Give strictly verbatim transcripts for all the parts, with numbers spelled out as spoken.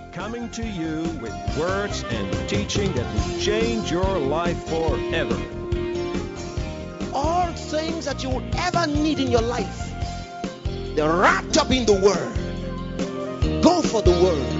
coming to you with words and teaching that will change your life forever. All things that you will ever need in your life, they're wrapped up in the Word. Go for the Word.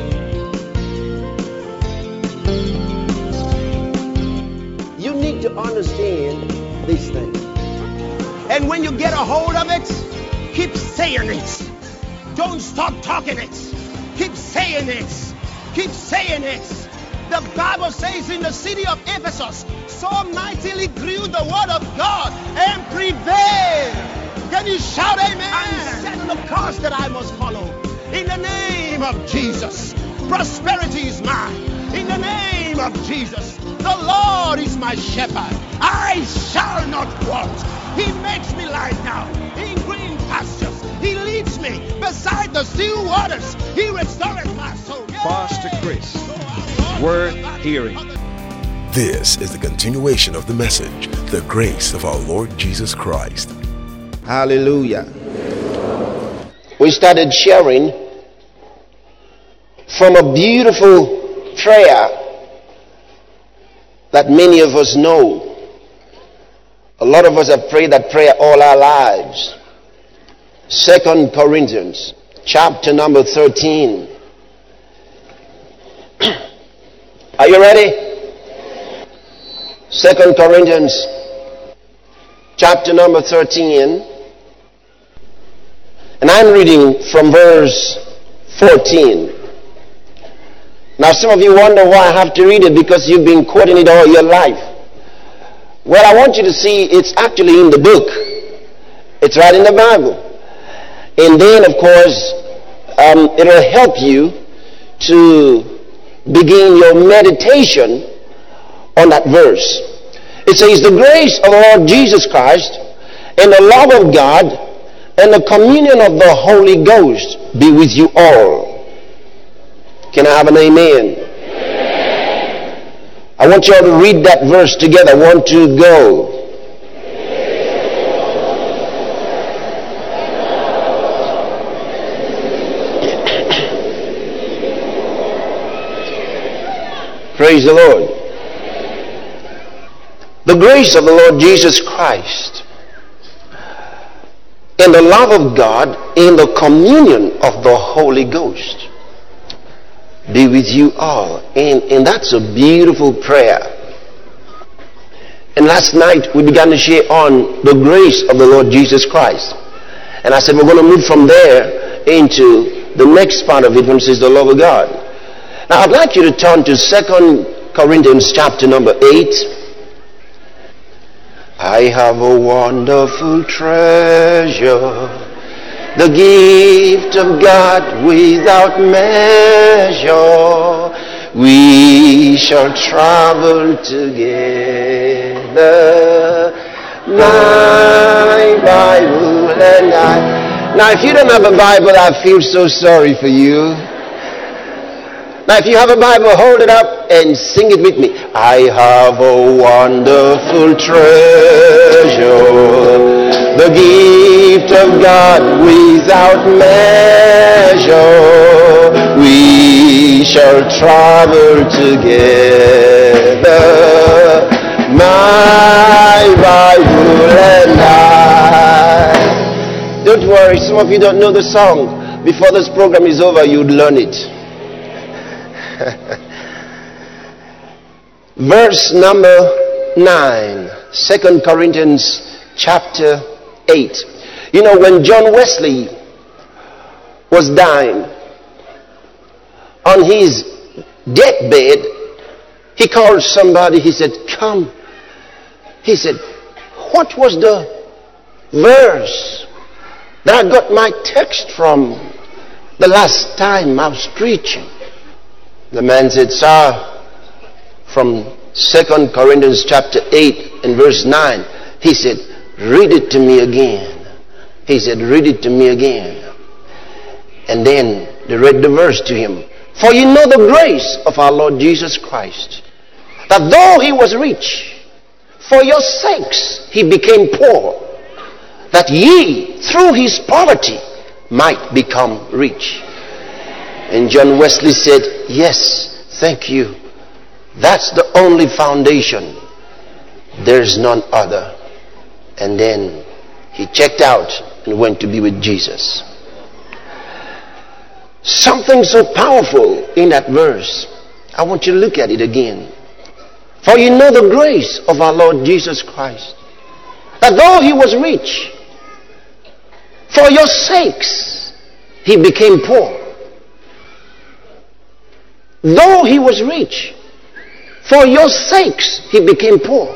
You need to understand these things. And when you get a hold of it, keep saying it. Don't stop talking it. Keep saying it. Keep saying it. The Bible says in the city of Ephesus, so mightily grew the word of God and prevailed. Can you shout amen? And set the course that I must follow. In the name of Jesus, prosperity is mine. In the name of Jesus, the Lord is my shepherd. I shall not want. He makes me lie down in green pastures. He leads me beside the still waters. He restores my soul. Yeah. Pastor Chris, worth hearing. This is the continuation of the message, the grace of our Lord Jesus Christ. Hallelujah. We started sharing from a beautiful prayer that many of us know. A lot of us have prayed that prayer all our lives. Second Corinthians, chapter number thirteen. Are you ready? Second Corinthians, chapter number thirteen. And I'm reading from verse fourteen. Now some of you wonder why I have to read it, because you've been quoting it all your life. Well, I want you to see it's actually in the book. It's right in the Bible. And then, of course, um, it'll help you to begin your meditation on that verse. It says, the grace of the Lord Jesus Christ and the love of God and the communion of the Holy Ghost be with you all. Can I have an amen? Amen. I want you all to read that verse together. One, two, go. Praise the Lord. The grace of the Lord Jesus Christ and the love of God and the communion of the Holy Ghost be with you all. And, and that's a beautiful prayer. And last night we began to share on the grace of the Lord Jesus Christ. And I said we're going to move from there into the next part of it when it says the love of God. Now I'd like you to turn to Second Corinthians chapter number eight. I have a wonderful treasure, the gift of God without measure. We shall travel together, my Bible and I. Now if you don't have a Bible, I feel so sorry for you. Now if you have a Bible, hold it up and sing it with me. I have a wonderful treasure, the gift of God without measure. We shall travel together, my Bible and I. Don't worry, some of you don't know the song. Before this program is over, you'd learn it. Verse number nine, Second Corinthians chapter eight. You know, when John Wesley was dying, on his deathbed, he called somebody. He said, come. He said, what was the verse that I got my text from the last time I was preaching? The man said, sir, from Second Corinthians chapter eight and verse nine, he said, read it to me again. He said, read it to me again. And then they read the verse to him. For you know the grace of our Lord Jesus Christ, that though he was rich, for your sakes he became poor, that ye through his poverty might become rich. And John Wesley said, yes, thank you. That's the only foundation. There's none other. And then he checked out and went to be with Jesus. Something so powerful in that verse. I want you to look at it again. For you know the grace of our Lord Jesus Christ, that though he was rich, for your sakes he became poor. Though he was rich, for your sakes he became poor,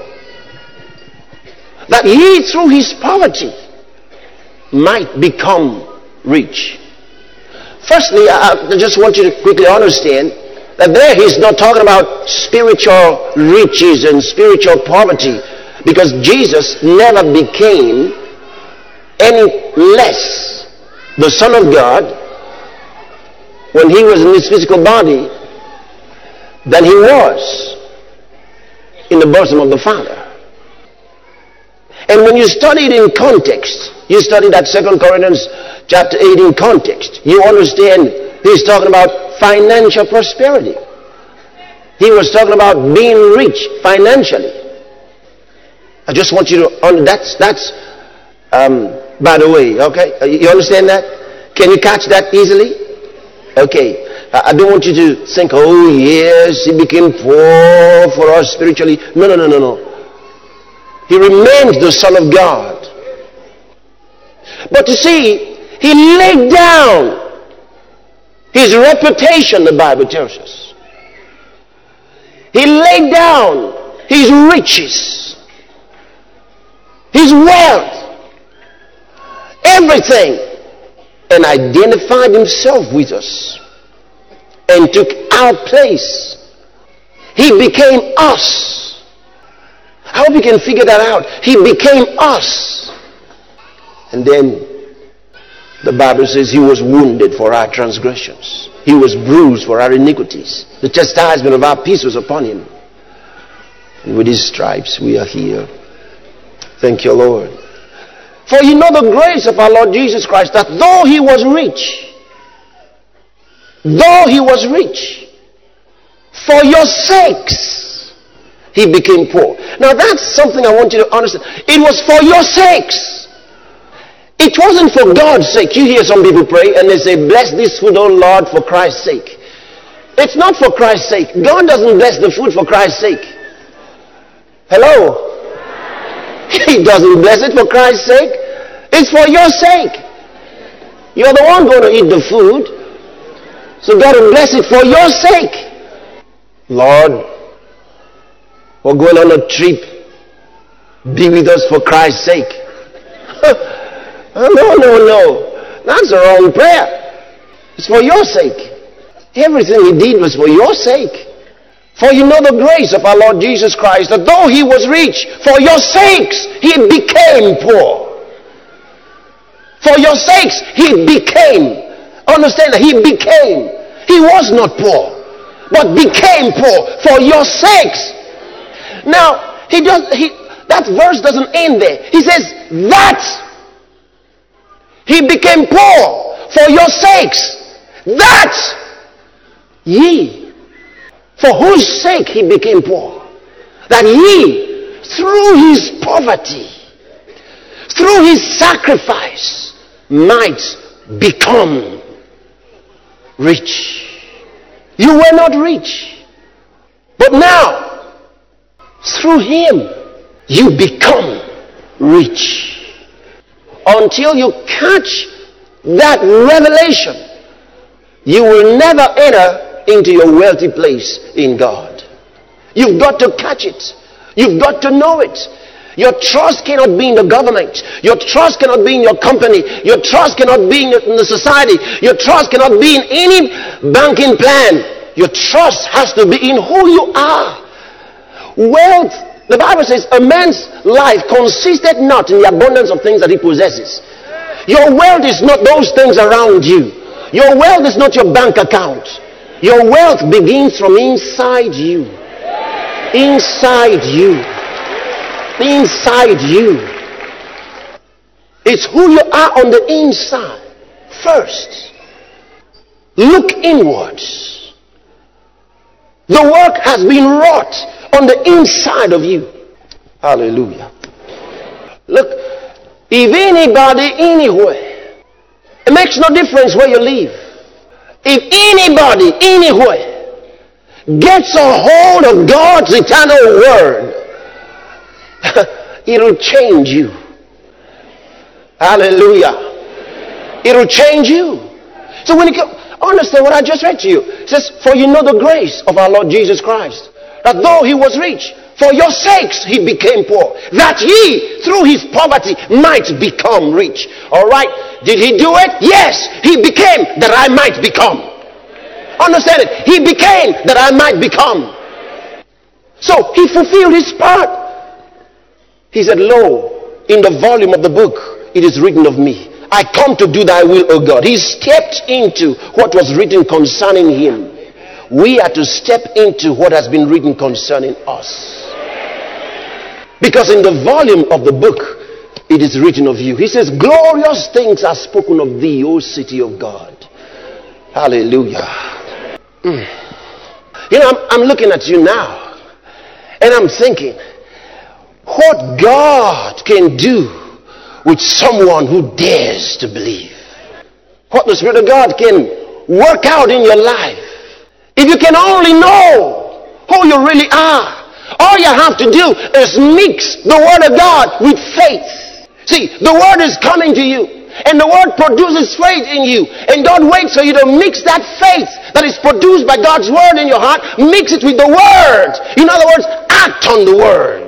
that ye through his poverty might become rich. Firstly, I just want you to quickly understand that there he's not talking about spiritual riches and spiritual poverty, because Jesus never became any less the Son of God when he was in his physical body than he was in the bosom of the Father. And when you study it in context, you study that Second Corinthians chapter eight in context, you understand he's talking about financial prosperity. He was talking about being rich financially. I just want you to under that's that's um, by the way, okay? You understand that? Can you catch that easily? Okay. I don't want you to think, oh yes, he became poor for us spiritually. No, no, no, no, no. He remains the Son of God. But you see, he laid down his reputation, the Bible tells us. He laid down his riches, his wealth, everything, and identified himself with us and took our place. He became us. I hope you can figure that out. He became us. And then the Bible says he was wounded for our transgressions. He was bruised for our iniquities. The chastisement of our peace was upon him. And with his stripes we are healed. Thank you, Lord. For you know the grace of our Lord Jesus Christ, that though he was rich, though he was rich, for your sakes he became poor. Now that's something I want you to understand. It was for your sakes. It wasn't for God's sake. You hear some people pray and they say, bless this food, O Lord, for Christ's sake. It's not for Christ's sake. God doesn't bless the food for Christ's sake. Hello? He doesn't bless it for Christ's sake. It's for your sake. You're the one going to eat the food. So God will bless it for your sake. Lord, we're going on a trip. Be with us for Christ's sake. Oh, no, no, no. That's the wrong prayer. It's for your sake. Everything he did was for your sake. For you know the grace of our Lord Jesus Christ, that though he was rich, for your sakes he became poor. For your sakes he became. Understand that he became. He was not poor, but became poor for your sakes. Now, he does. He that verse doesn't end there. He says that he became poor for your sakes, that ye, for whose sake he became poor, that ye, through his poverty, through his sacrifice, might become rich. You were not rich, but now, through him, you become rich. Until you catch that revelation, you will never enter into your wealthy place in God. You've got to catch it. You've got to know it. Your trust cannot be in the government. Your trust cannot be in your company. Your trust cannot be in the society. Your trust cannot be in any banking plan. Your trust has to be in who you are. Wealth, the Bible says, a man's life consisted not in the abundance of things that he possesses. Your wealth is not those things around you. Your wealth is not your bank account. Your wealth begins from inside you. Inside you. Inside you. It's who you are on the inside first. Look inwards. The work has been wrought on the inside of you. Hallelujah. Look, if anybody anywhere, it makes no difference where you live. If anybody anywhere gets a hold of God's eternal word, it'll change you. Hallelujah. It'll change you. So when you come, understand what I just read to you. It says, for you know the grace of our Lord Jesus Christ, that though he was rich, for your sakes he became poor, that ye through his poverty might become rich. All right. Did he do it? Yes. He became that I might become. Understand it? He became that I might become. So he fulfilled his part. He said, lo, in the volume of the book it is written of me, I come to do thy will, O God. He stepped into what was written concerning him. We are to step into what has been written concerning us. Because in the volume of the book, it is written of you. He says, glorious things are spoken of thee, O city of God. Hallelujah. Mm. You know, I'm, I'm looking at you now, and I'm thinking, what God can do with someone who dares to believe. What the Spirit of God can work out in your life. If you can only know who you really are, all you have to do is mix the Word of God with faith. See, the Word is coming to you, and the Word produces faith in you. And don't wait for you to mix that faith that is produced by God's Word in your heart, mix it with the Word. In other words, act on the Word.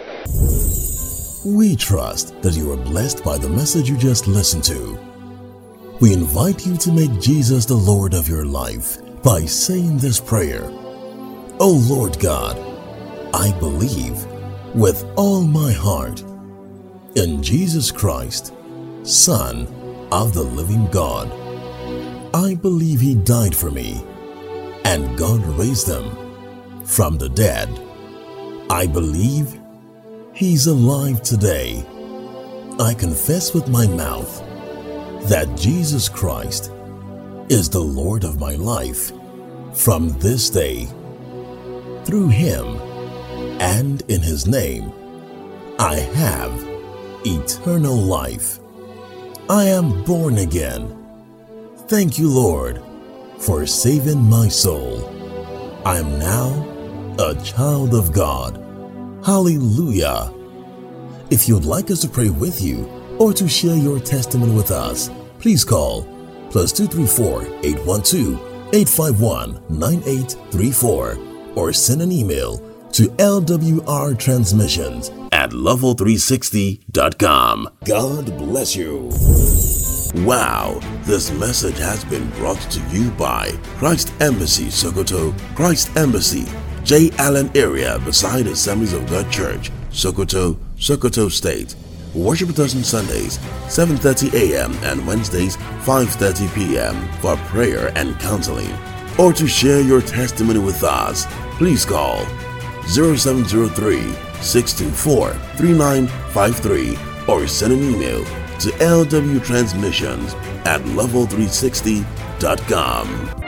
We trust that you are blessed by the message you just listened to. We invite you to make Jesus the Lord of your life by saying this prayer. Oh Lord God, I believe with all my heart in Jesus Christ, Son of the living God. I believe he died for me and God raised him from the dead. I believe he's alive today. I confess with my mouth that Jesus Christ is the Lord of my life from this day. Through him and in his name, I have eternal life. I am born again. Thank you, Lord, for saving my soul. I am now a child of God. Hallelujah. If you'd like us to pray with you or to share your testimony with us, please call plus two three four, eight one two, eight five one, nine eight three four or send an email to L W R transmissions at level three sixty dot com. God bless you. Wow, this message has been brought to you by Christ Embassy Sokoto, Christ Embassy, J. Allen area beside Assemblies of God Church, Sokoto, Sokoto State. Worship with us on Sundays, seven thirty a.m. and Wednesdays, five thirty p.m. for prayer and counseling. Or to share your testimony with us, please call zero seven zero three, six two four, three nine five three or send an email to L W transmissions at level three sixty dot com.